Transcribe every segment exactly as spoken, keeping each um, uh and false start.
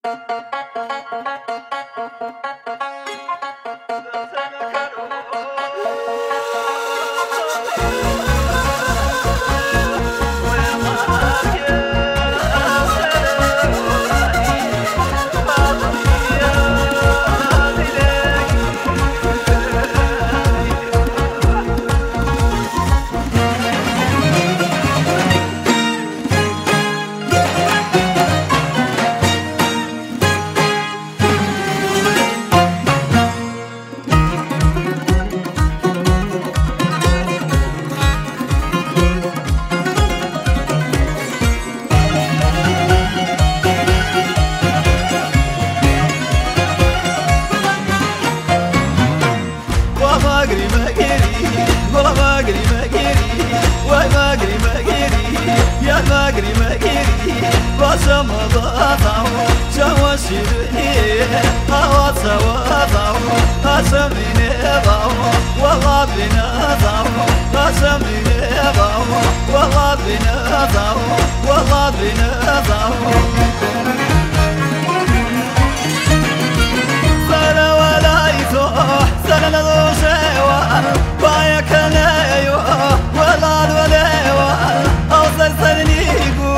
ماقري ماقري والله ماقري ماقري واي ماقري ماقري يا ماقري ماقري باسم ضاطعو جوا شيرني هوا سواطعو اسمي نبعو والله بنضعو اسمي نبعو والله بنضعو والله بنضعو سنة ولا يتوح سنة نضوشيوه بايا كنايو ولا الوليوه أوصل سنيقو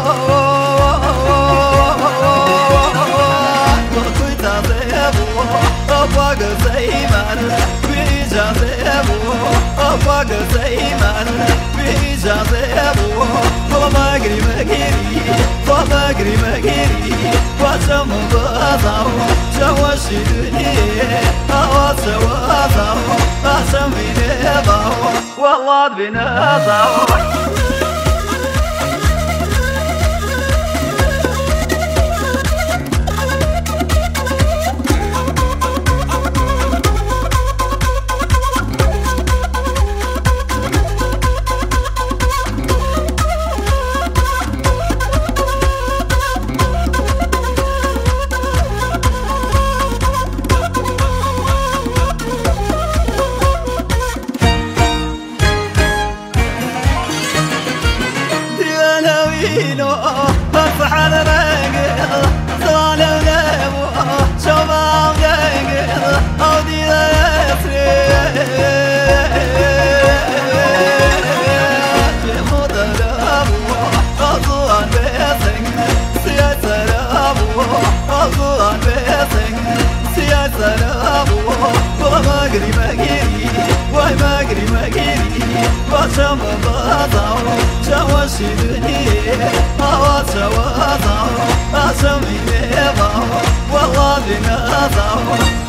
وكوي تعذيبو أبواق زيمان بيجا زيبو أبواق زيمان بيجا زيبو والله ماقري ماقري والله ماقري ماقري واسم بضعو جوا شيرني هوا سواطعو اسمي نبعو والله بنضعو فرح على راقل صوالي وليبو شباب راقل عودي ليسري جيمو درابو أطوان بيسن سياسة رابو أطوان بيسن سياسة رابو والله ماقري ماقري واي ماقري ماقري باشم بضعو جوا شيرني هوا سواطعو اسمي نبعو والله بنضعو